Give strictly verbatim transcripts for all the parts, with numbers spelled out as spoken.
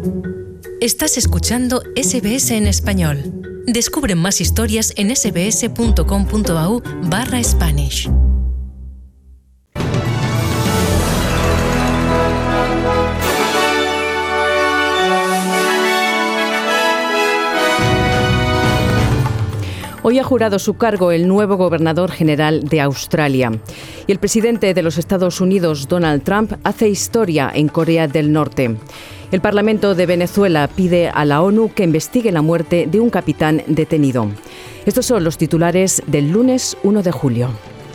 Estás escuchando S B S en español. Descubre más historias en sbs.com.au barra Spanish. Hoy ha jurado su cargo el nuevo gobernador general de Australia. Y el presidente de los Estados Unidos, Donald Trump, hace historia en Corea del Norte. El Parlamento de Venezuela pide a la ONU que investigue la muerte de un capitán detenido. Estos son los titulares del lunes uno de julio.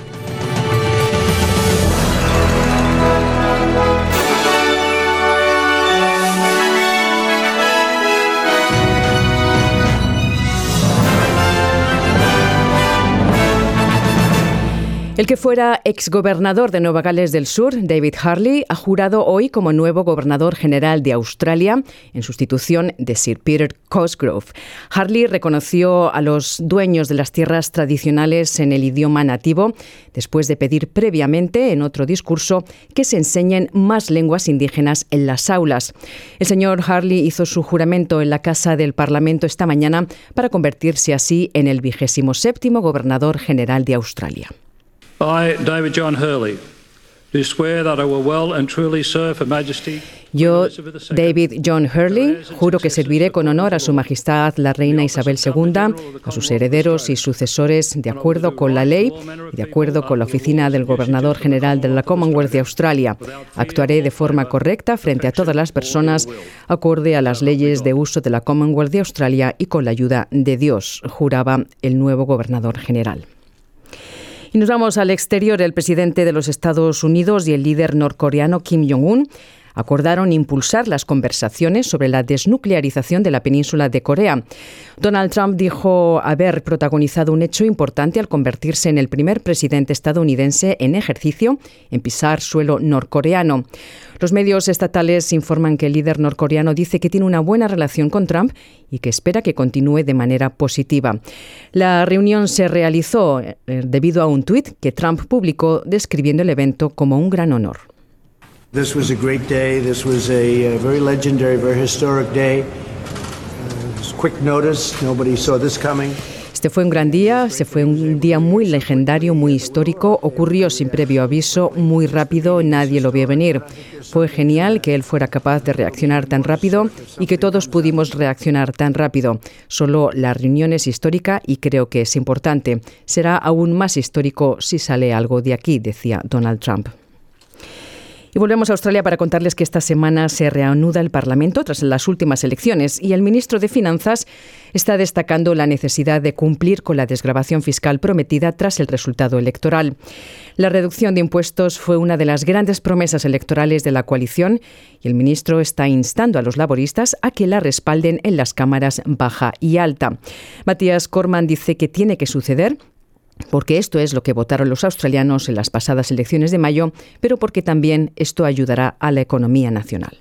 El que fuera exgobernador de Nueva Gales del Sur, David Harley, ha jurado hoy como nuevo gobernador general de Australia, en sustitución de Sir Peter Cosgrove. Harley reconoció a los dueños de las tierras tradicionales en el idioma nativo, después de pedir previamente, en otro discurso, que se enseñen más lenguas indígenas en las aulas. El señor Harley hizo su juramento en la Casa del Parlamento esta mañana para convertirse así en el vigésimo séptimo gobernador general de Australia. I, David John Hurley, do swear that I will well and truly serve Her Majesty. Yo, David John Hurley, juro que serviré con honor a Su Majestad la Reina Isabel segunda, a sus herederos y sucesores, de acuerdo con la ley y de acuerdo con la Oficina del Gobernador General de la Commonwealth de Australia. Actuaré de forma correcta frente a todas las personas, acorde a las leyes de uso de la Commonwealth de Australia y con la ayuda de Dios, juraba el nuevo gobernador general. Y nos vamos al exterior. El presidente de los Estados Unidos y el líder norcoreano Kim Jong-un acordaron impulsar las conversaciones sobre la desnuclearización de la península de Corea. Donald Trump dijo haber protagonizado un hecho importante al convertirse en el primer presidente estadounidense en ejercicio en pisar suelo norcoreano. Los medios estatales informan que el líder norcoreano dice que tiene una buena relación con Trump y que espera que continúe de manera positiva. La reunión se realizó debido a un tuit que Trump publicó describiendo el evento como un gran honor. This was a great day. This was a, a very legendary, very historic day. Uh, quick notice. Nobody saw this coming. Este fue un gran día, se fue un día muy legendario, muy histórico, ocurrió sin previo aviso, muy rápido, nadie lo vio venir. Fue genial que él fuera capaz de reaccionar tan rápido y que todos pudimos reaccionar tan rápido. Solo la reunión es histórica y creo que es importante. Será aún más histórico si sale algo de aquí, decía Donald Trump. Y volvemos a Australia para contarles que esta semana se reanuda el Parlamento tras las últimas elecciones y el ministro de Finanzas está destacando la necesidad de cumplir con la desgravación fiscal prometida tras el resultado electoral. La reducción de impuestos fue una de las grandes promesas electorales de la coalición y el ministro está instando a los laboristas a que la respalden en las cámaras baja y alta. Matías Cormann dice que tiene que suceder porque esto es lo que votaron los australianos en las pasadas elecciones de mayo, pero porque también esto ayudará a la economía nacional.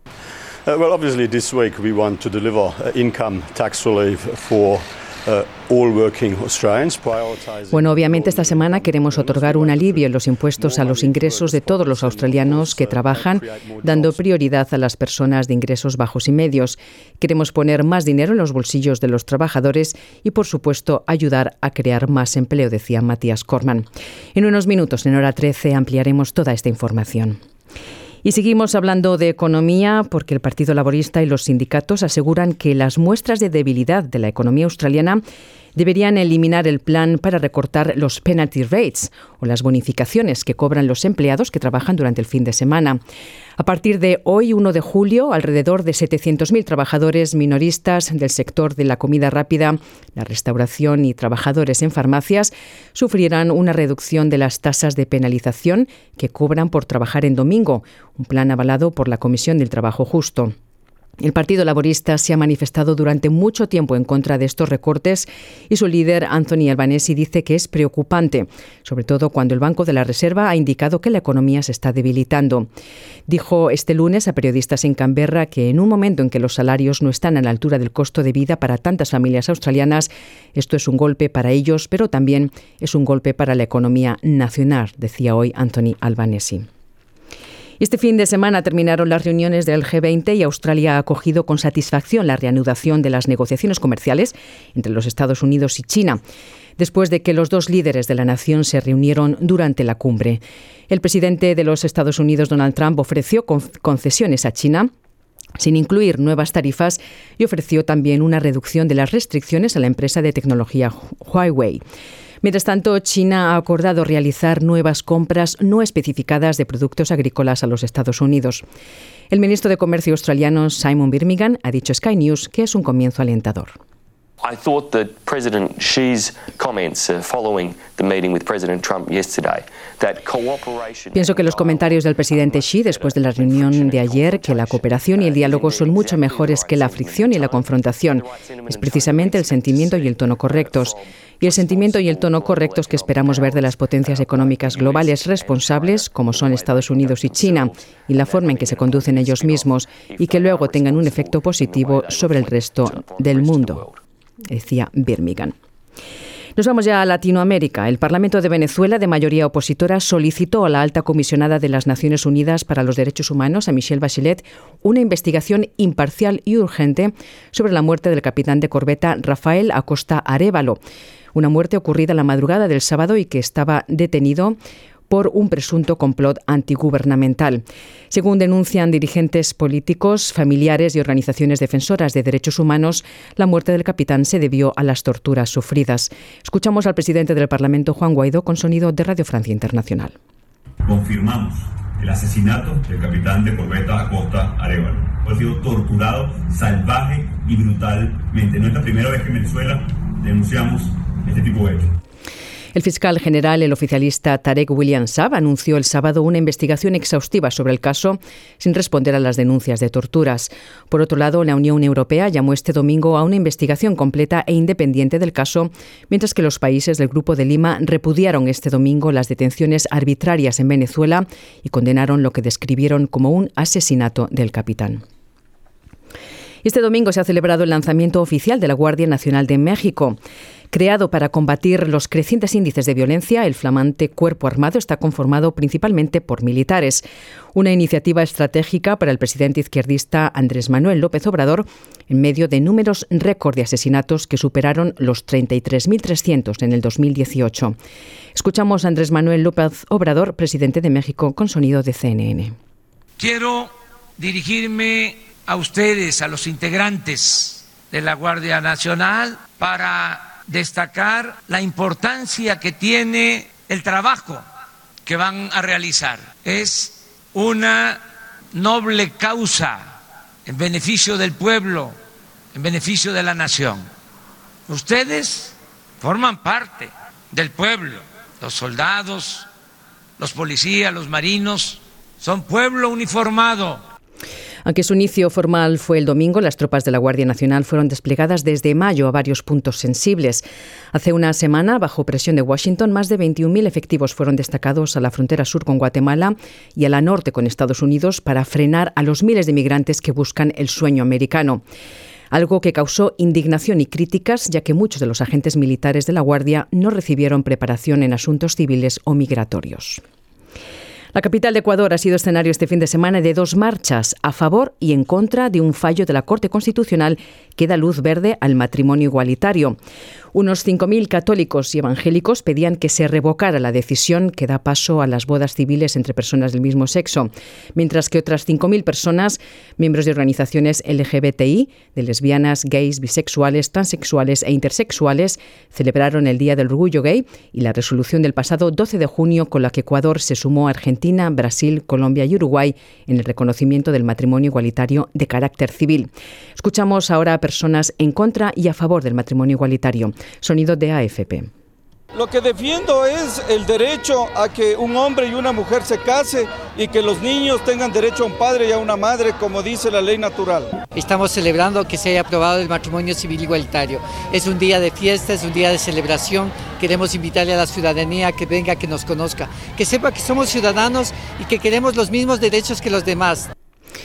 Uh, well, obviously this week we want to deliver uh, income tax relief for uh, all working Australians. Bueno, obviamente esta semana queremos otorgar un alivio en los impuestos a los ingresos de todos los australianos que trabajan, dando prioridad a las personas de ingresos bajos y medios. Queremos poner más dinero en los bolsillos de los trabajadores y, por supuesto, ayudar a crear más empleo, decía Matías Cormann. En unos minutos, en hora trece, ampliaremos toda esta información. Y seguimos hablando de economía porque el Partido Laborista y los sindicatos aseguran que las muestras de debilidad de la economía australiana deberían eliminar el plan para recortar los penalty rates o las bonificaciones que cobran los empleados que trabajan durante el fin de semana. A partir de hoy, uno de julio, alrededor de setecientos mil trabajadores minoristas del sector de la comida rápida, la restauración y trabajadores en farmacias sufrirán una reducción de las tasas de penalización que cobran por trabajar en domingo, un plan avalado por la Comisión del Trabajo Justo. El Partido Laborista se ha manifestado durante mucho tiempo en contra de estos recortes y su líder, Anthony Albanese, dice que es preocupante, sobre todo cuando el Banco de la Reserva ha indicado que la economía se está debilitando. Dijo este lunes a periodistas en Canberra que en un momento en que los salarios no están a la altura del costo de vida para tantas familias australianas, esto es un golpe para ellos, pero también es un golpe para la economía nacional, decía hoy Anthony Albanese. Este fin de semana terminaron las reuniones del G veinte y Australia ha acogido con satisfacción la reanudación de las negociaciones comerciales entre los Estados Unidos y China, después de que los dos líderes de la nación se reunieron durante la cumbre. El presidente de los Estados Unidos, Donald Trump, ofreció concesiones a China sin incluir nuevas tarifas y ofreció también una reducción de las restricciones a la empresa de tecnología Huawei. Mientras tanto, China ha acordado realizar nuevas compras no especificadas de productos agrícolas a los Estados Unidos. El ministro de Comercio australiano, Simon Birmingham, ha dicho a Sky News que es un comienzo alentador. I thought that President Xi's comments uh, following the meeting with President Trump yesterday, that cooperation... Pienso que los comentarios del presidente Xi después de la reunión de ayer, que la cooperación y el diálogo son mucho mejores que la fricción y la confrontación, es precisamente el sentimiento y el tono correctos. Y el sentimiento y el tono correctos que esperamos ver de las potencias económicas globales responsables, como son Estados Unidos y China, y la forma en que se conducen ellos mismos, y que luego tengan un efecto positivo sobre el resto del mundo, decía Birmingham. Nos vamos ya a Latinoamérica. El Parlamento de Venezuela, de mayoría opositora, solicitó a la alta comisionada de las Naciones Unidas para los Derechos Humanos, a Michelle Bachelet, una investigación imparcial y urgente sobre la muerte del capitán de corbeta Rafael Acosta Arévalo, una muerte ocurrida la madrugada del sábado y que estaba detenido por un presunto complot antigubernamental. Según denuncian dirigentes políticos, familiares y organizaciones defensoras de derechos humanos, la muerte del capitán se debió a las torturas sufridas. Escuchamos al presidente del Parlamento, Juan Guaidó, con sonido de Radio Francia Internacional. Confirmamos el asesinato del capitán de corbeta Acosta Arévalo. Ha sido torturado salvaje y brutalmente. No es la primera vez que en Venezuela denunciamos este tipo de hechos. El fiscal general, el oficialista Tarek William Saab, anunció el sábado una investigación exhaustiva sobre el caso sin responder a las denuncias de torturas. Por otro lado, la Unión Europea llamó este domingo a una investigación completa e independiente del caso, mientras que los países del Grupo de Lima repudiaron este domingo las detenciones arbitrarias en Venezuela y condenaron lo que describieron como un asesinato del capitán. Este domingo se ha celebrado el lanzamiento oficial de la Guardia Nacional de México. Creado para combatir los crecientes índices de violencia, el flamante cuerpo armado está conformado principalmente por militares. Una iniciativa estratégica para el presidente izquierdista Andrés Manuel López Obrador en medio de números récord de asesinatos que superaron los treinta y tres mil trescientos en el dos mil dieciocho. Escuchamos a Andrés Manuel López Obrador, presidente de México, con sonido de C N N. Quiero dirigirme a ustedes, a los integrantes de la Guardia Nacional, para destacar la importancia que tiene el trabajo que van a realizar. Es una noble causa en beneficio del pueblo, en beneficio de la nación. Ustedes forman parte del pueblo, los soldados, los policías, los marinos, son pueblo uniformado. Aunque su inicio formal fue el domingo, las tropas de la Guardia Nacional fueron desplegadas desde mayo a varios puntos sensibles. Hace una semana, bajo presión de Washington, más de veintiún mil efectivos fueron destacados a la frontera sur con Guatemala y a la norte con Estados Unidos para frenar a los miles de migrantes que buscan el sueño americano. Algo que causó indignación y críticas, ya que muchos de los agentes militares de la Guardia no recibieron preparación en asuntos civiles o migratorios. La capital de Ecuador ha sido escenario este fin de semana de dos marchas a favor y en contra de un fallo de la Corte Constitucional que da luz verde al matrimonio igualitario. Unos cinco mil católicos y evangélicos pedían que se revocara la decisión que da paso a las bodas civiles entre personas del mismo sexo, mientras que otras cinco mil personas, miembros de organizaciones L G B T I, de lesbianas, gays, bisexuales, transexuales e intersexuales, celebraron el Día del Orgullo Gay y la resolución del pasado doce de junio con la que Ecuador se sumó a Argentina, Brasil, Colombia y Uruguay en el reconocimiento del matrimonio igualitario de carácter civil. Escuchamos ahora a personas en contra y a favor del matrimonio igualitario. Sonido de A F P. Lo que defiendo es el derecho a que un hombre y una mujer se case y que los niños tengan derecho a un padre y a una madre, como dice la ley natural. Estamos celebrando que se haya aprobado el matrimonio civil igualitario. Es un día de fiesta, es un día de celebración. Queremos invitarle a la ciudadanía que venga, que nos conozca, que sepa que somos ciudadanos y que queremos los mismos derechos que los demás.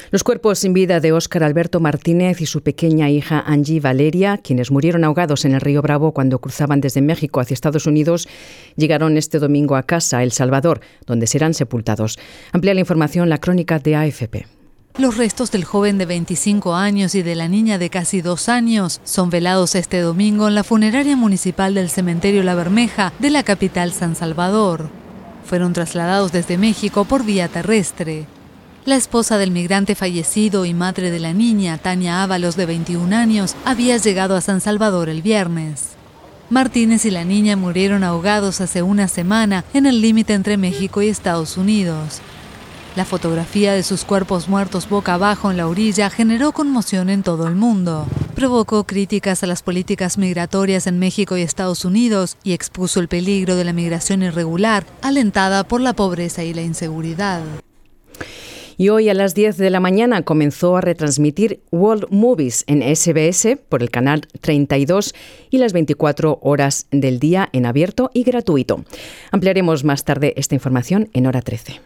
Los cuerpos sin vida de Óscar Alberto Martínez y su pequeña hija Angie Valeria, quienes murieron ahogados en el río Bravo cuando cruzaban desde México hacia Estados Unidos, llegaron este domingo a casa, El Salvador, donde serán sepultados. Amplía la información la crónica de A F P. Los restos del joven de veinticinco años y de la niña de casi dos años son velados este domingo en la funeraria municipal del cementerio La Bermeja de la capital San Salvador. Fueron trasladados desde México por vía terrestre. La esposa del migrante fallecido y madre de la niña, Tania Ábalos, de veintiún años, había llegado a San Salvador el viernes. Martínez y la niña murieron ahogados hace una semana en el límite entre México y Estados Unidos. La fotografía de sus cuerpos muertos boca abajo en la orilla generó conmoción en todo el mundo. Provocó críticas a las políticas migratorias en México y Estados Unidos y expuso el peligro de la migración irregular, alentada por la pobreza y la inseguridad. Y hoy a las diez de la mañana comenzó a retransmitir World Movies en S B S por el canal treinta y dos y las veinticuatro horas del día en abierto y gratuito. Ampliaremos más tarde esta información en Hora trece.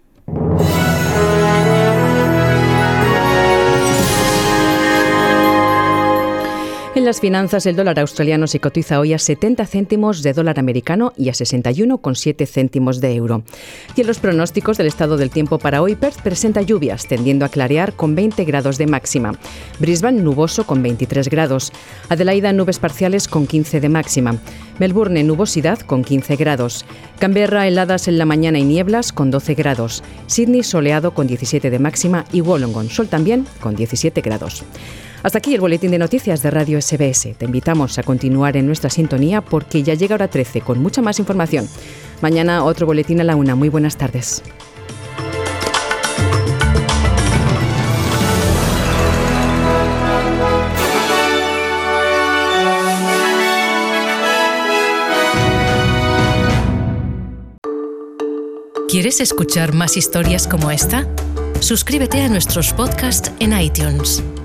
En las finanzas, el dólar australiano se cotiza hoy a setenta céntimos de dólar americano y a sesenta y uno coma siete céntimos de euro. Y en los pronósticos del estado del tiempo para hoy, Perth presenta lluvias, tendiendo a clarear con veinte grados de máxima. Brisbane nuboso con veintitrés grados. Adelaida nubes parciales con quince de máxima. Melbourne nubosidad con quince grados. Canberra heladas en la mañana y nieblas con doce grados. Sydney soleado con diecisiete de máxima y Wollongong sol también con diecisiete grados. Hasta aquí el boletín de noticias de Radio S B S. Te invitamos a continuar en nuestra sintonía porque ya llega Hora trece con mucha más información. Mañana otro boletín a la una. Muy buenas tardes. ¿Quieres escuchar más historias como esta? Suscríbete a nuestros podcasts en iTunes.